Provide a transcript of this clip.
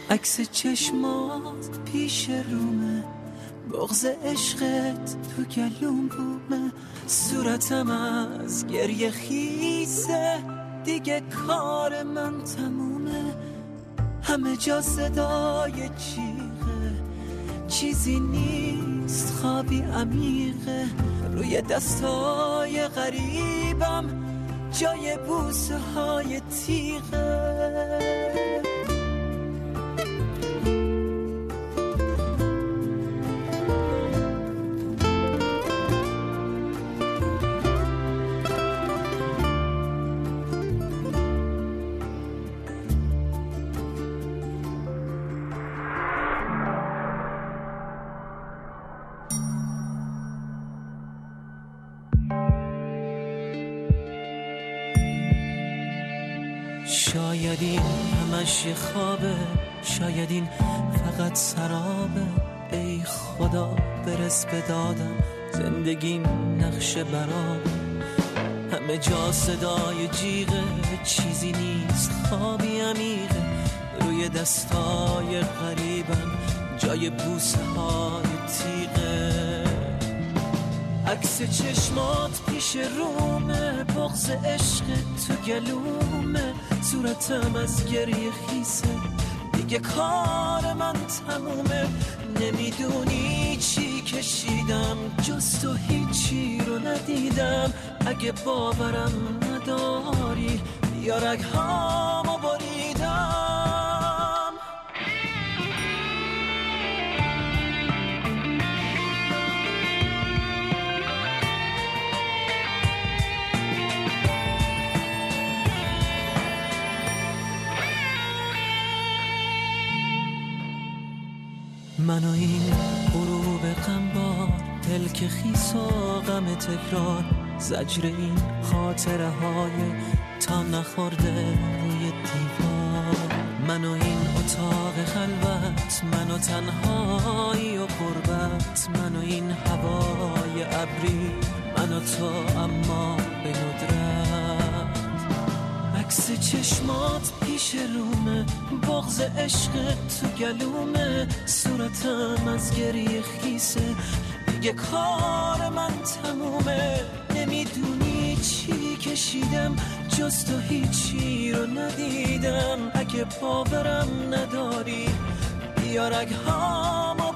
عکس چشمات پیش رومه، بغض عشقت تو گلوم بومه، صورتم از گریه خیسه، دیگه کار من تمومه. همه جا صدای جیغه، چیزی نیست خوابی عمیقه، روی دستای غریبم جای بوسه های تیغه. شاید این همش یه خوابه، شاید این فقط سرابه. ای خدا برس به دادم، زندگیم نقش برابه. همه جا صدای جیغه، چیزی نیست خوابی عمیقه، روی دستای غریبم جای بوسه های تیغه. عکس چشمات پیش رومه، بغض عشق تو گلومه، صورتم از گریه خیسه، دیگه کار من تمومه. نمیدونی چی کشیدم، جز تو هیچی رو ندیدم. اگه باورم نداری بیا رگهامو بریدم. من و این غروب غمبار، دل که خیس و غم تکرار، زجر این خاطره های تا نخورده روی دیوار. من و این اتاق خلوت، من و تنهایی و غربت، من و این هوای ابری، من و تو اما به ندرت. عکس چشمات پیش رومه، بغض عشق تو گلومه، صورتم از گریه خیسه، دیگه کار من تمومه. نمیدونی چی کشیدم، جز تو هیچی رو ندیدم. اگه باورم نداری بیا رگهامو